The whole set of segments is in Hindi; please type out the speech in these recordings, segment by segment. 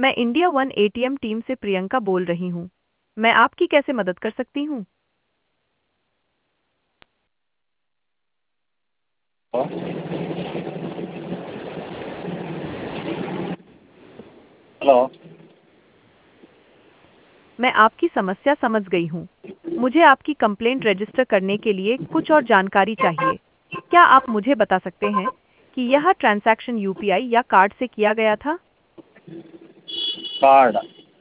मैं इंडिया वन एटीएम टीम से प्रियंका बोल रही हूँ। मैं आपकी कैसे मदद कर सकती हूँ? हेलो। मैं आपकी समस्या समझ गई हूँ। मुझे आपकी कंप्लेंट रजिस्टर करने के लिए कुछ और जानकारी चाहिए। क्या आप मुझे बता सकते हैं कि यह ट्रांजैक्शन यूपीआई या कार्ड से किया गया था? कार्ड।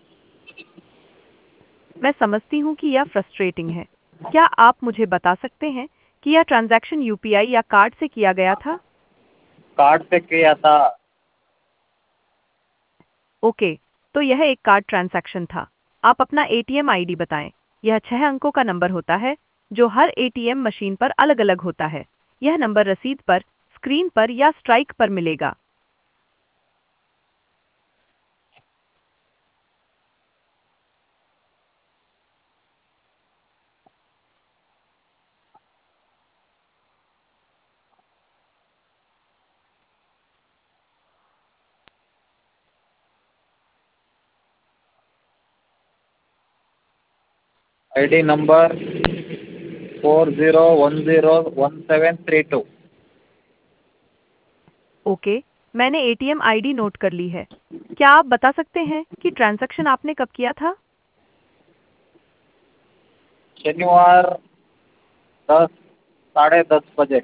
मैं समझती हूँ कि यह फ्रस्ट्रेटिंग है। क्या आप मुझे बता सकते हैं कि यह ट्रांजैक्शन यूपीआई या कार्ड से किया गया था? कार्ड पे किया था। ओके, तो यह एक कार्ड ट्रांजैक्शन था। आप अपना एटीएम आईडी बताएं। यह 6 अंकों का नंबर होता है जो हर एटीएम मशीन पर अलग-अलग होता है। यह नंबर रसीद पर, स्क्रीन पर या स्ट्राइक पर मिलेगा। ID number 40101732। ओके, मैंने एटीएम आईडी नोट कर ली है। क्या आप बता सकते हैं कि ट्रांजैक्शन आपने कब किया था? शनिवार 10 10:30 बजे।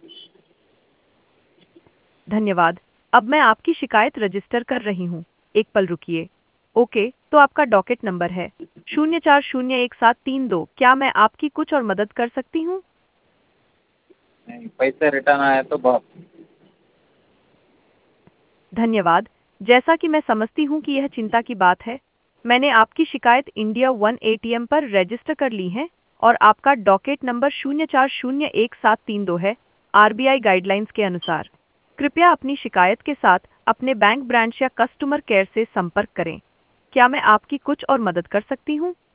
धन्यवाद। अब मैं आपकी शिकायत रजिस्टर कर रही हूँ। एक पल रुकिए। ओके, तो आपका डॉकेट नंबर है 04011732। क्या मैं आपकी कुछ और मदद कर सकती हूँ? नहीं, पैसे रिटर्न आए तो बहुत। धन्यवाद। जैसा कि मैं समझती हूँ कि यह चिंता की बात है, मैंने आपकी शिकायत इंडिया वन एटीएम पर रजिस्टर कर ली है और आपका डॉकेट नंबर 04011732 है, आरबीआई गाइडलाइंस के अनुसार। कृपया अपनी शिकायत के साथ अपने बैंक ब्रांच या कस्टमर केयर से संपर्क करें। क्या मैं आपकी कुछ और मदद कर सकती हूँ?